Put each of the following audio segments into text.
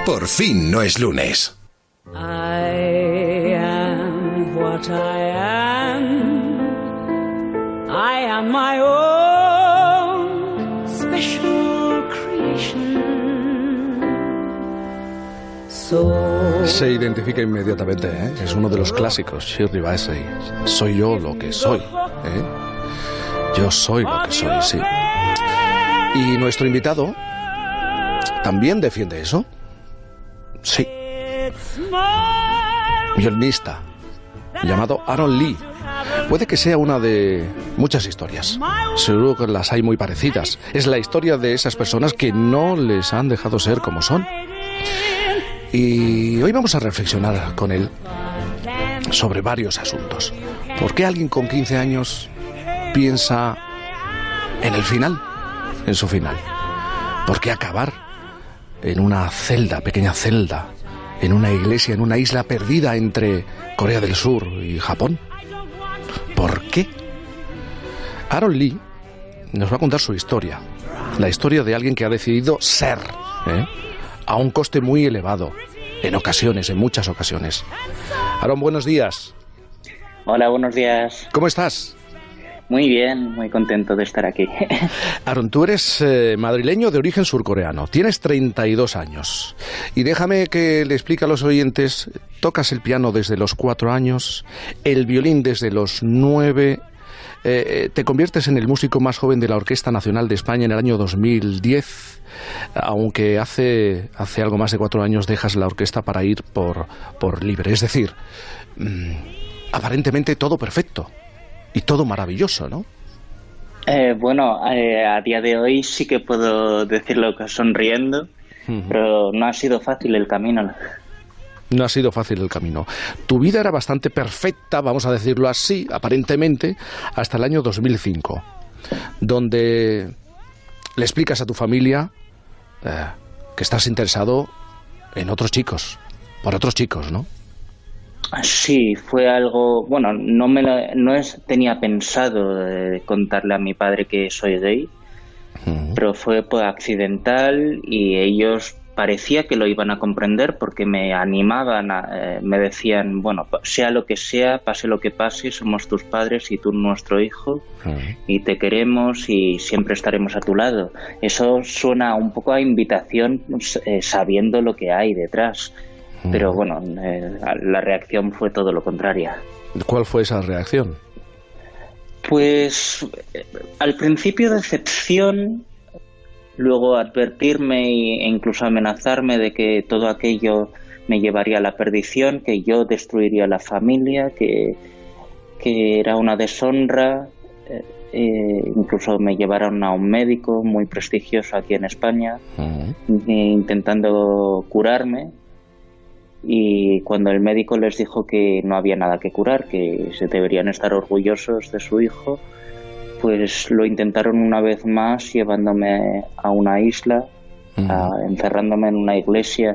Por fin no es lunes. I am what I am. I am my own special creation. Se identifica inmediatamente, ¿eh? Es uno de los clásicos, Shirley Bassey. Soy yo lo que soy, ¿eh? Yo soy lo que soy, sí. Y nuestro invitado también defiende eso. Sí. Violinista llamado Aaron Lee. Puede que sea una de muchas historias. Seguro que las hay muy parecidas. Es la historia de esas personas que no les han dejado ser como son. Y hoy vamos a reflexionar con él sobre varios asuntos. ¿Por qué alguien con 15 años piensa en el final, en su final? ¿Por qué acabar en una celda, pequeña celda, en una iglesia, en una isla perdida entre Corea del Sur y Japón? ¿Por qué? Aaron Lee nos va a contar su historia, la historia de alguien que ha decidido ser, a un coste muy elevado, en ocasiones, en muchas ocasiones. Aaron, buenos días. Hola, buenos días. ¿Cómo estás? Muy bien, muy contento de estar aquí. Aaron, tú eres madrileño de origen surcoreano, tienes 32 años. Y déjame que le explique a los oyentes, tocas el piano desde los 4 años, el violín desde los 9, te conviertes en el músico más joven de la Orquesta Nacional de España en el año 2010, aunque hace algo más de 4 años dejas la orquesta para ir por libre. Es decir, aparentemente todo perfecto. Y todo maravilloso, ¿no? Bueno, a día de hoy sí que puedo decirlo sonriendo, pero no ha sido fácil el camino. No ha sido fácil el camino. Tu vida era bastante perfecta, vamos a decirlo así, aparentemente, hasta el año 2005, donde le explicas a tu familia que estás interesado en otros chicos, por otros chicos, ¿no? Sí, fue algo, bueno, tenía pensado contarle a mi padre que soy gay, pero fue accidental y ellos parecía que lo iban a comprender porque me animaban, me decían, bueno, sea lo que sea, pase lo que pase, somos tus padres y tú nuestro hijo y te queremos y siempre estaremos a tu lado. Eso suena un poco a invitación sabiendo lo que hay detrás. Pero bueno, la reacción fue todo lo contrario. ¿Cuál fue esa reacción? Pues al principio decepción, luego advertirme e incluso amenazarme de que todo aquello me llevaría a la perdición, que yo destruiría la familia, que era una deshonra, incluso me llevaron a un médico muy prestigioso aquí en España, intentando curarme. Y cuando el médico les dijo que no había nada que curar, que se deberían estar orgullosos de su hijo, pues lo intentaron una vez más llevándome a una isla, encerrándome en una iglesia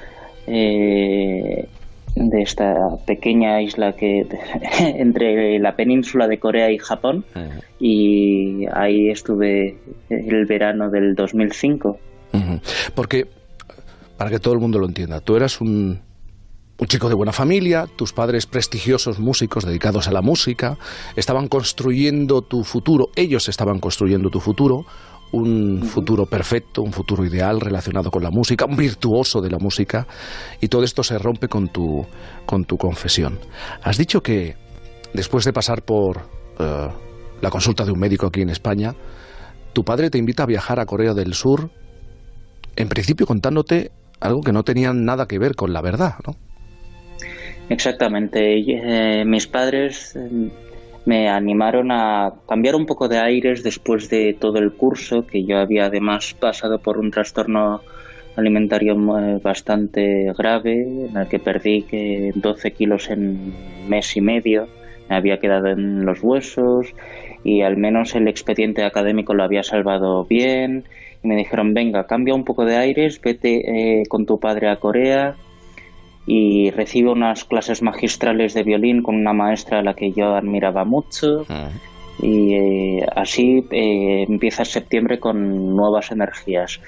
de esta pequeña isla que entre la península de Corea y Japón, y ahí estuve el verano del 2005. Porque, para que todo el mundo lo entienda, tú eras un chico de buena familia, tus padres prestigiosos músicos dedicados a la música, estaban construyendo tu futuro, ellos estaban construyendo tu futuro, un futuro perfecto, un futuro ideal relacionado con la música, un virtuoso de la música, y todo esto se rompe con tu confesión. Has dicho que después de pasar por la consulta de un médico aquí en España, tu padre te invita a viajar a Corea del Sur, en principio contándote algo que no tenía nada que ver con la verdad, ¿no? Exactamente. Mis padres me animaron a cambiar un poco de aires después de todo el curso, que yo había además pasado por un trastorno alimentario bastante grave, en el que perdí 12 kilos en mes y medio, me había quedado en los huesos y al menos el expediente académico lo había salvado bien. Y me dijeron, venga, cambia un poco de aires, vete con tu padre a Corea y recibe unas clases magistrales de violín con una maestra a la que yo admiraba mucho. Y así empieza septiembre con nuevas energías.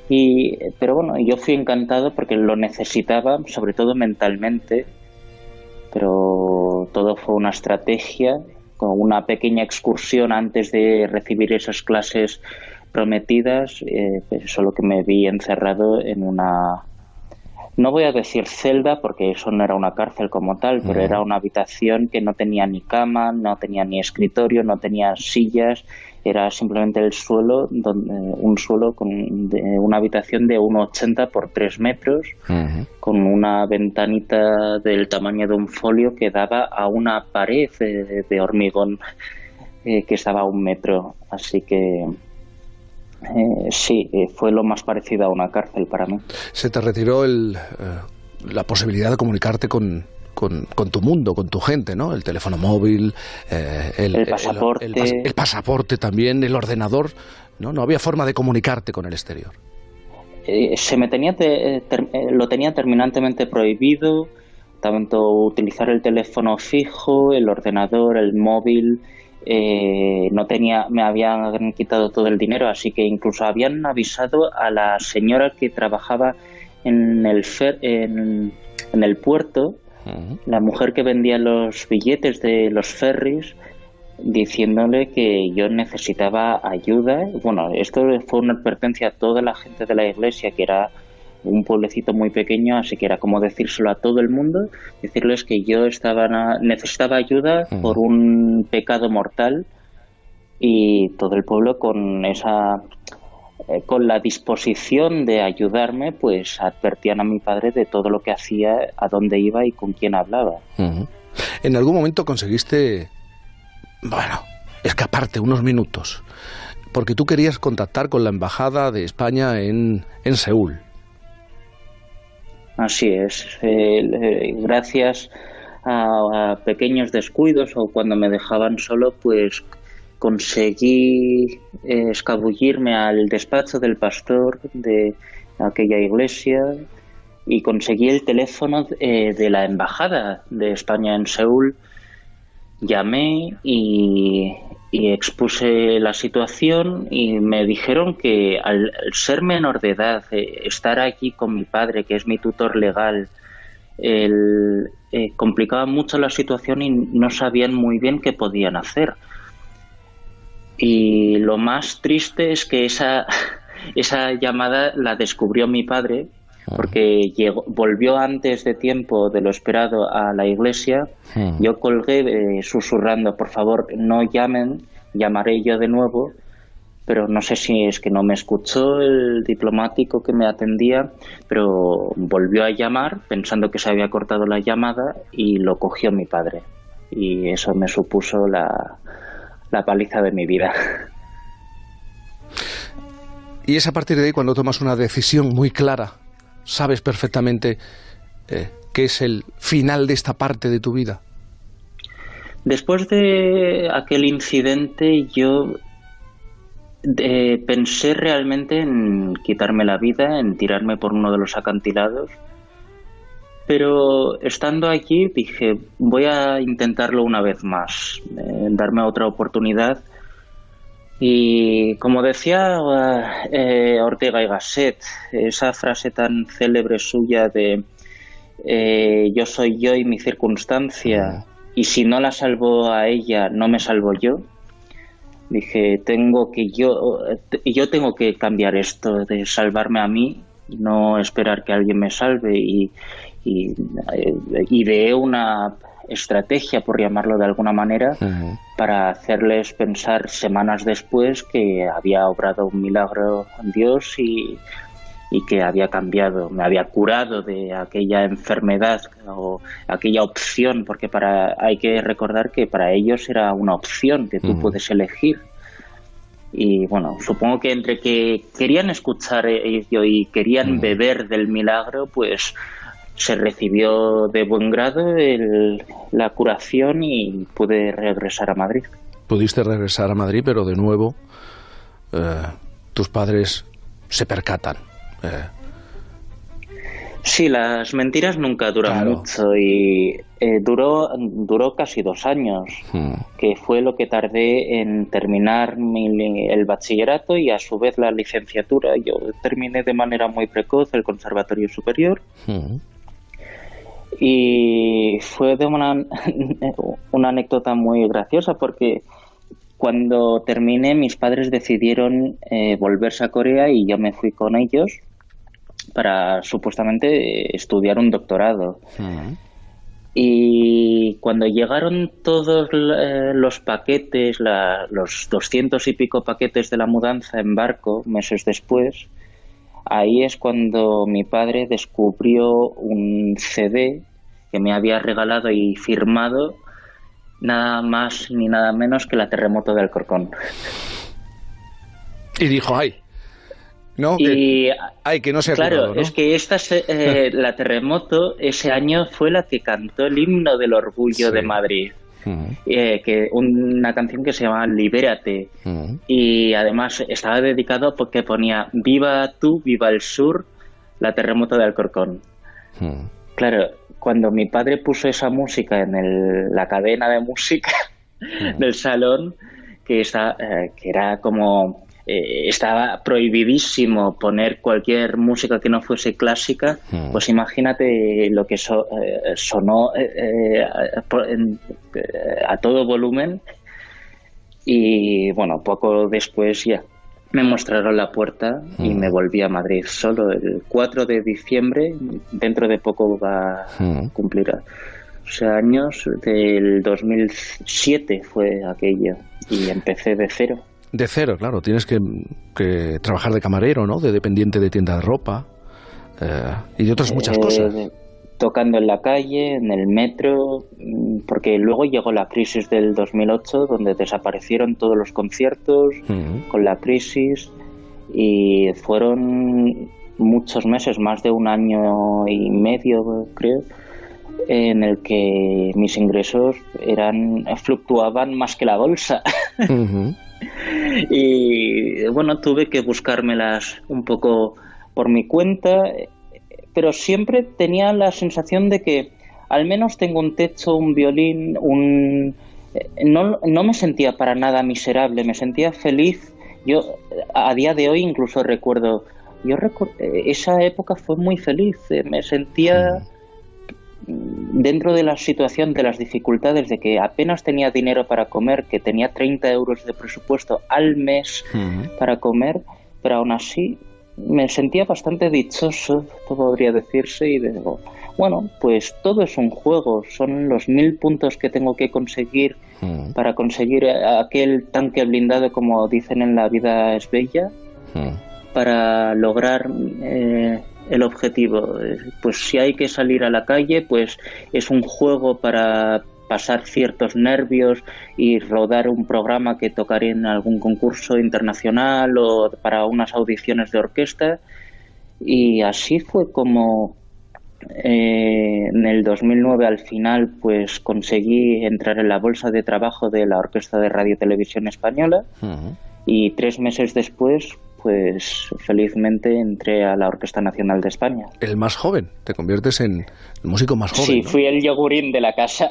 Pero bueno, yo fui encantado porque lo necesitaba, sobre todo mentalmente, pero todo fue una estrategia, con una pequeña excursión antes de recibir esas clases prometidas, solo que me vi encerrado en una, no voy a decir celda, porque eso no era una cárcel como tal, pero era una habitación que no tenía ni cama, no tenía ni escritorio, no tenía sillas, era simplemente el suelo, un suelo con una habitación de 1,80 por 3 metros, con una ventanita del tamaño de un folio que daba a una pared de hormigón que estaba a 1 metro. Así que sí, fue lo más parecido a una cárcel para mí. Se te retiró la posibilidad de comunicarte con tu mundo, con tu gente, ¿no? El teléfono móvil, el pasaporte. El pasaporte también, el ordenador, ¿no? No había forma de comunicarte con el exterior. Lo tenía terminantemente prohibido, tanto utilizar el teléfono fijo, el ordenador, el móvil. Me habían quitado todo el dinero, así que incluso habían avisado a la señora que trabajaba en el puerto, la mujer que vendía los billetes de los ferries, diciéndole que yo necesitaba ayuda. Bueno, esto fue una advertencia a toda la gente de la iglesia, que era un pueblecito muy pequeño, así que era como decírselo a todo el mundo, decirles que yo necesitaba ayuda por un pecado mortal, y todo el pueblo con la disposición de ayudarme, pues advertían a mi padre de todo lo que hacía, a dónde iba y con quién hablaba. ¿En algún momento conseguiste, escaparte unos minutos? Porque tú querías contactar con la embajada de España en Seúl. Así es. Gracias a pequeños descuidos o cuando me dejaban solo, pues conseguí escabullirme al despacho del pastor de aquella iglesia y conseguí el teléfono de la embajada de España en Seúl. Llamé y expuse la situación, y me dijeron que al ser menor de edad, estar aquí con mi padre, que es mi tutor legal, complicaba mucho la situación y no sabían muy bien qué podían hacer. Y lo más triste es que esa llamada la descubrió mi padre, porque volvió antes de tiempo de lo esperado a la iglesia. Yo colgué susurrando: por favor, no llamen, llamaré yo de nuevo. Pero no sé si es que no me escuchó el diplomático que me atendía, pero volvió a llamar pensando que se había cortado la llamada, y lo cogió mi padre. Y eso me supuso la paliza de mi vida. Y es a partir de ahí cuando tomas una decisión muy clara, sabes perfectamente qué es el final de esta parte de tu vida. Después de aquel incidente, yo pensé realmente en quitarme la vida, en tirarme por uno de los acantilados. Pero estando allí dije, voy a intentarlo una vez más, darme otra oportunidad. Y como decía Ortega y Gasset, esa frase tan célebre suya de yo soy yo y mi circunstancia, y si no la salvo a ella, no me salvo yo. Dije, yo tengo que cambiar esto de salvarme a mí, no esperar que alguien me salve, y ideé una estrategia, por llamarlo de alguna manera, para hacerles pensar semanas después que había obrado un milagro en Dios y que había cambiado, me había curado de aquella enfermedad o aquella opción, porque hay que recordar que para ellos era una opción que tú puedes elegir. Y bueno, supongo que entre que querían escuchar ello y querían beber del milagro, pues se recibió de buen grado la curación y pude regresar a Madrid. Pudiste regresar a Madrid, pero de nuevo tus padres se percatan. Sí, las mentiras nunca duran Claro. mucho y duró casi 2 años, que fue lo que tardé en terminar el bachillerato y a su vez la licenciatura. Yo terminé de manera muy precoz el Conservatorio Superior y fue de una anécdota muy graciosa porque cuando terminé mis padres decidieron volverse a Corea y yo me fui con ellos para supuestamente estudiar un doctorado. Y cuando llegaron todos los paquetes, los 200 y pico paquetes de la mudanza en barco, meses después, ahí es cuando mi padre descubrió un CD que me había regalado y firmado nada más ni nada menos que La Terremoto de Alcorcón. Y dijo, ay, no, Y que no se ha claro, curado, ¿no? es que La Terremoto ese año fue la que cantó el himno del orgullo Sí. de Madrid. Una canción que se llama Libérate, y además estaba dedicado porque ponía viva tú, viva el sur, la Terremoto de Alcorcón. Claro, cuando mi padre puso esa música en la cadena de música del salón, que era como estaba prohibidísimo poner cualquier música que no fuese clásica, pues imagínate lo que sonó a todo volumen. Y bueno, poco después ya me mostraron la puerta y me volví a Madrid solo el 4 de diciembre. Dentro de poco va a cumplir años. Del 2007 fue aquello y empecé de cero. De cero, claro. Tienes que trabajar de camarero, ¿no? De dependiente de tienda de ropa y de otras muchas cosas. Tocando en la calle, en el metro, porque luego llegó la crisis del 2008, donde desaparecieron todos los conciertos con la crisis, y fueron muchos meses, más de 1 año y medio, creo, en el que mis ingresos fluctuaban más que la bolsa. Y bueno, tuve que buscármelas un poco por mi cuenta, pero siempre tenía la sensación de que al menos tengo un techo, un violín, no me sentía para nada miserable, me sentía feliz. Yo a día de hoy incluso recuerdo, esa época fue muy feliz, me sentía dentro de la situación, de las dificultades, de que apenas tenía dinero para comer, que tenía 30 euros de presupuesto al mes para comer, pero aún así me sentía bastante dichoso, podría decirse, y digo, bueno, pues todo es un juego, son los 1000 puntos que tengo que conseguir para conseguir aquel tanque blindado, como dicen en La vida es bella, para lograr el objetivo. Pues si hay que salir a la calle, pues es un juego para pasar ciertos nervios y rodar un programa que tocaré en algún concurso internacional o para unas audiciones de orquesta. Y así fue como en el 2009 al final pues conseguí entrar en la bolsa de trabajo de la Orquesta de Radio y Televisión Española, y 3 meses después pues felizmente entré a la Orquesta Nacional de España. El más joven, te conviertes en el músico más joven. Sí, ¿no? fui el yogurín de la casa.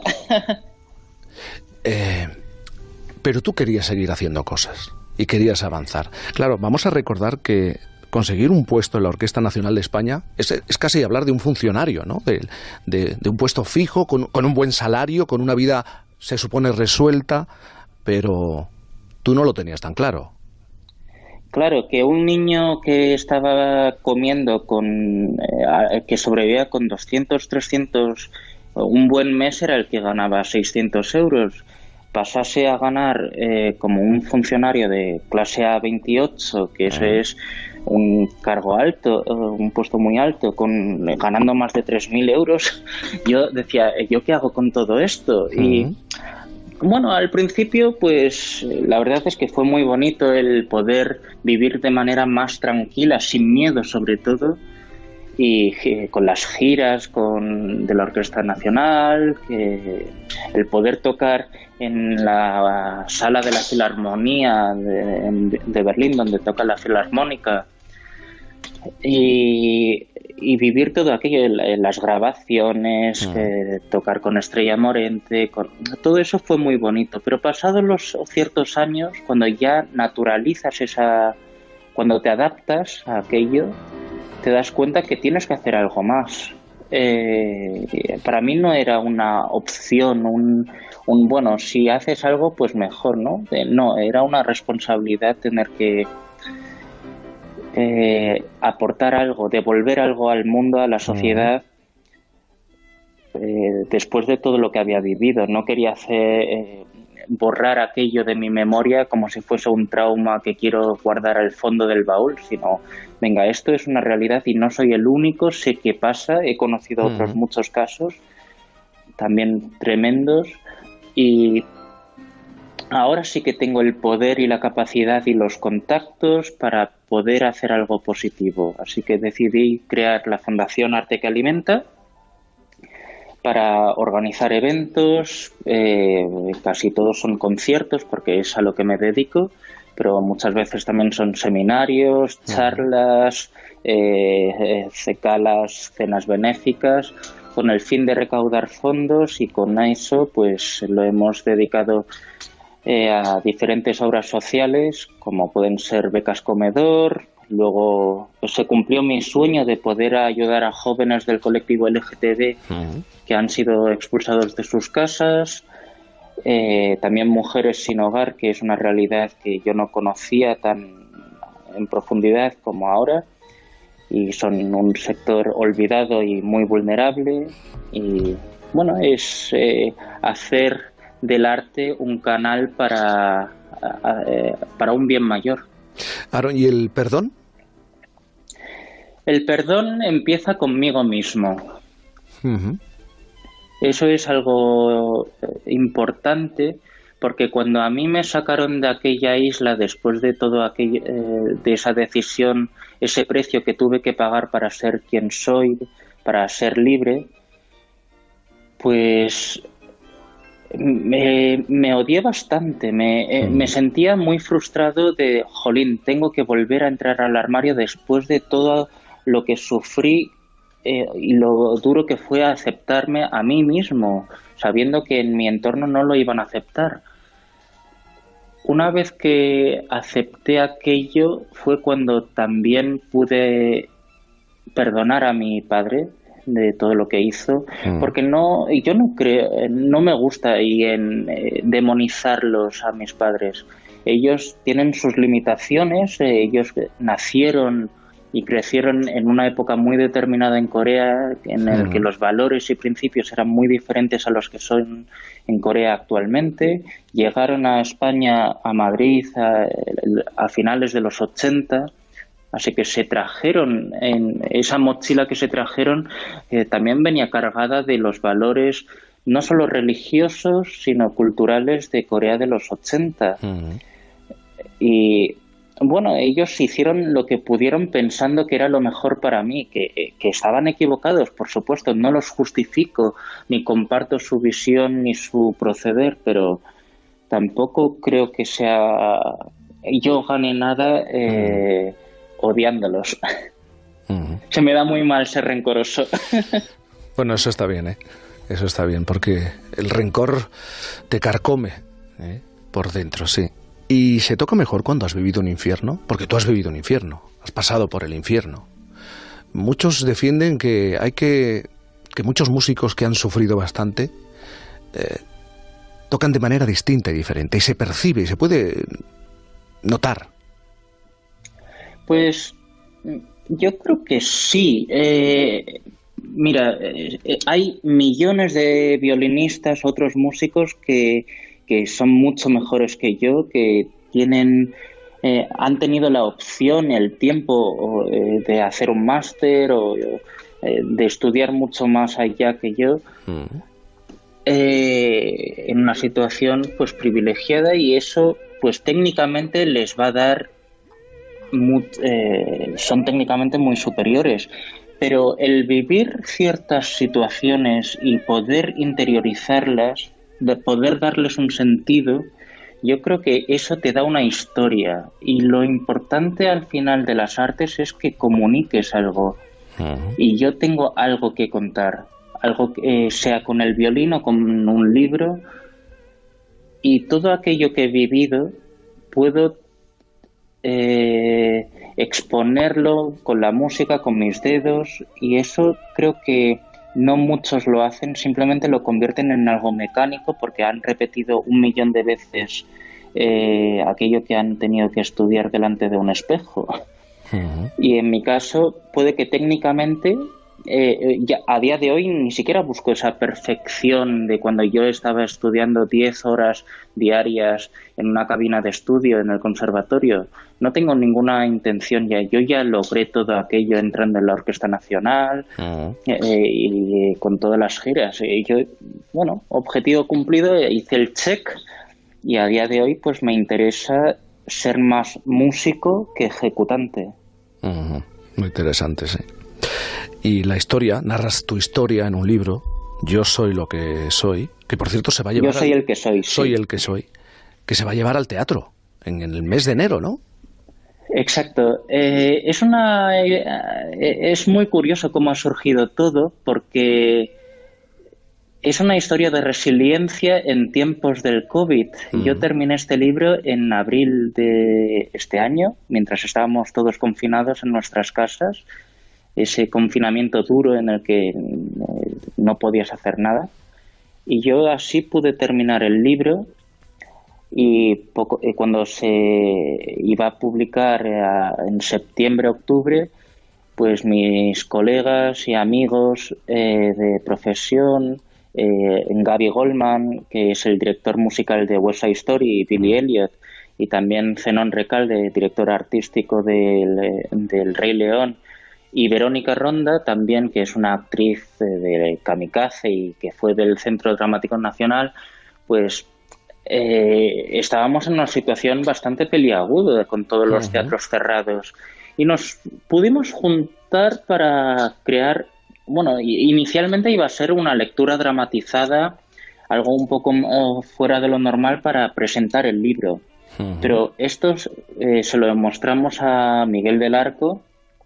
Pero tú querías seguir haciendo cosas y querías avanzar. Claro, vamos a recordar que conseguir un puesto en la Orquesta Nacional de España es casi hablar de un funcionario, ¿no? De un puesto fijo, con un buen salario, con una vida, se supone, resuelta, pero tú no lo tenías tan claro. Claro, que un niño que estaba comiendo que sobrevivía con 200, 300, un buen mes era el que ganaba 600 euros, pasase a ganar como un funcionario de clase A28, que eso es un cargo alto, un puesto muy alto, ganando más de 3.000 euros, yo decía, ¿yo qué hago con todo esto? Y bueno, al principio, pues la verdad es que fue muy bonito el poder vivir de manera más tranquila, sin miedo sobre todo, y con las giras de la Orquesta Nacional, el poder tocar en la sala de la Filarmonía de Berlín, donde toca la Filarmónica, y y vivir todo aquello, las grabaciones, tocar con Estrella Morente, todo eso fue muy bonito. Pero pasados los ciertos años, cuando ya naturalizas cuando te adaptas a aquello, te das cuenta que tienes que hacer algo más. Para mí no era una opción, bueno, si haces algo, pues mejor, ¿no? No, era una responsabilidad tener que aportar algo, devolver algo al mundo, a la sociedad, después de todo lo que había vivido. No quería borrar aquello de mi memoria como si fuese un trauma que quiero guardar al fondo del baúl, sino, venga, esto es una realidad y no soy el único, sé qué pasa, he conocido otros muchos casos, también tremendos, y ahora sí que tengo el poder y la capacidad y los contactos para poder hacer algo positivo. Así que decidí crear la Fundación Arte que Alimenta para organizar eventos, casi todos son conciertos porque es a lo que me dedico, pero muchas veces también son seminarios, charlas, cecalas, cenas benéficas, con el fin de recaudar fondos, y con eso pues lo hemos dedicado a diferentes obras sociales, como pueden ser becas comedor. Luego pues, se cumplió mi sueño de poder ayudar a jóvenes del colectivo LGTB que han sido expulsados de sus casas, también mujeres sin hogar, que es una realidad que yo no conocía tan en profundidad como ahora, y son un sector olvidado y muy vulnerable. Y bueno, es hacer del arte un canal para un bien mayor. Aaron, ¿y el perdón? El perdón empieza conmigo mismo. Eso es algo importante, porque cuando a mí me sacaron de aquella isla después de todo aquello, de esa decisión, ese precio que tuve que pagar para ser quien soy, para ser libre, pues me odié bastante, me sentía muy frustrado de, jolín, tengo que volver a entrar al armario después de todo lo que sufrí y lo duro que fue aceptarme a mí mismo, sabiendo que en mi entorno no lo iban a aceptar. Una vez que acepté aquello fue cuando también pude perdonar a mi padre de todo lo que hizo, porque yo no creo, no me gusta demonizarlos a mis padres. Ellos tienen sus limitaciones, ellos nacieron y crecieron en una época muy determinada en Corea, en el que los valores y principios eran muy diferentes a los que son en Corea actualmente. Llegaron a España, a Madrid, a finales de los 80, así que se trajeron, en esa mochila que se trajeron, también venía cargada de los valores no solo religiosos, sino culturales de Corea de los 80. Y bueno, ellos hicieron lo que pudieron pensando que era lo mejor para mí, que estaban equivocados, por supuesto, no los justifico, ni comparto su visión ni su proceder, pero tampoco creo que yo gane nada odiándolos. Se me da muy mal ser rencoroso. Bueno, eso está bien, eso está bien, porque el rencor te carcome por dentro, sí. ¿Y se toca mejor cuando has vivido un infierno? Porque tú has vivido un infierno, has pasado por el infierno. Muchos defienden que muchos músicos que han sufrido bastante tocan de manera distinta y diferente, y se percibe, y se puede notar. Pues yo creo que sí. Mira, hay millones de violinistas, otros músicos que son mucho mejores que yo, que han tenido la opción y el tiempo de hacer un máster o de estudiar mucho más allá que yo, en una situación pues privilegiada, y eso pues técnicamente les va a dar son técnicamente muy superiores, pero el vivir ciertas situaciones y poder interiorizarlas, de poder darles un sentido, yo creo que eso te da una historia, y lo importante al final de las artes es que comuniques algo. Y yo tengo algo que contar, algo que sea con el violín o con un libro, y todo aquello que he vivido puedo exponerlo con la música, con mis dedos, y eso creo que no muchos lo hacen, simplemente lo convierten en algo mecánico porque han repetido 1.000.000 de veces aquello que han tenido que estudiar delante de un espejo. Y en mi caso puede que técnicamente ya a día de hoy ni siquiera busco esa perfección de cuando yo estaba estudiando 10 horas diarias en una cabina de estudio en el conservatorio. No tengo ninguna intención ya. Yo ya logré todo aquello entrando en la Orquesta Nacional y con todas las giras. Yo, bueno, objetivo cumplido, hice el check, y a día de hoy pues me interesa ser más músico que ejecutante. Muy interesante, sí. Y la historia, narras tu historia en un libro, Yo soy lo que soy, que por cierto se va a llevar... Yo soy el que soy. Soy sí. el que soy, que se va a llevar al teatro en el mes de enero, ¿no? Exacto. Es muy curioso cómo ha surgido todo, porque es una historia de resiliencia en tiempos del COVID. Yo terminé este libro en abril de este año, mientras estábamos todos confinados en nuestras casas, ese confinamiento duro en el que no podías hacer nada. Y yo así pude terminar el libro, y cuando se iba a publicar en septiembre, octubre, pues mis colegas y amigos de profesión, Gaby Goldman, que es el director musical de West Side Story, y Billy Elliot, y también Zenón Recalde, director artístico del Rey León, y Verónica Ronda, también, que es una actriz de Kamikaze y que fue del Centro Dramático Nacional, pues estábamos en una situación bastante peliaguda con todos los teatros cerrados, y nos pudimos juntar para crear, bueno, inicialmente iba a ser una lectura dramatizada, algo un poco fuera de lo normal para presentar el libro, pero esto se lo mostramos a Miguel del Arco,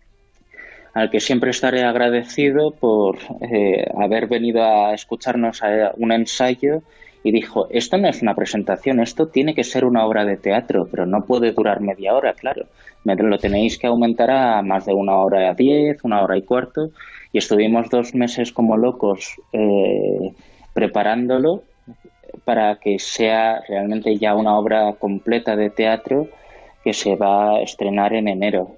al que siempre estaré agradecido por haber venido a escucharnos a un ensayo, y dijo, esto no es una presentación, esto tiene que ser una obra de teatro, pero no puede durar media hora, claro, lo tenéis que aumentar a más de 1h10, 1h15, y estuvimos 2 meses como locos preparándolo para que sea realmente ya una obra completa de teatro que se va a estrenar en enero.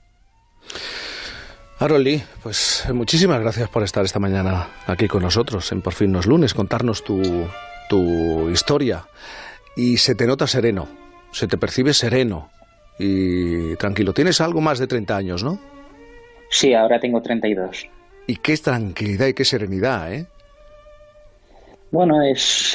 Harold Lee, pues muchísimas gracias por estar esta mañana aquí con nosotros en Por fin no es lunes, contarnos tu historia. Y se te nota sereno, se te percibe sereno y tranquilo. Tienes algo más de 30 años, ¿no? Sí, ahora tengo 32. Y qué tranquilidad y qué serenidad, ¿eh? Bueno, es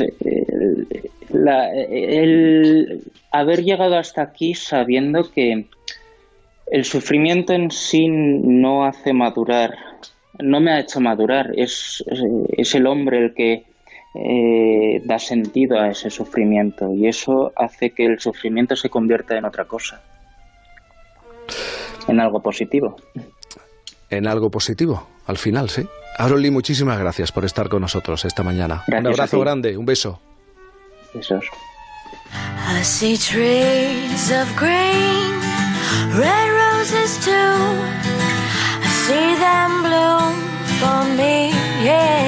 el haber llegado hasta aquí sabiendo que el sufrimiento en sí no hace madurar, no me ha hecho madurar, es el hombre el que da sentido a ese sufrimiento, y eso hace que el sufrimiento se convierta en otra cosa, en algo positivo. En algo positivo, al final, sí. Harold Lee, muchísimas gracias por estar con nosotros esta mañana. Gracias. Un abrazo grande, un beso. Besos. I see trees of green, red roses too. I see them bloom for me, yeah.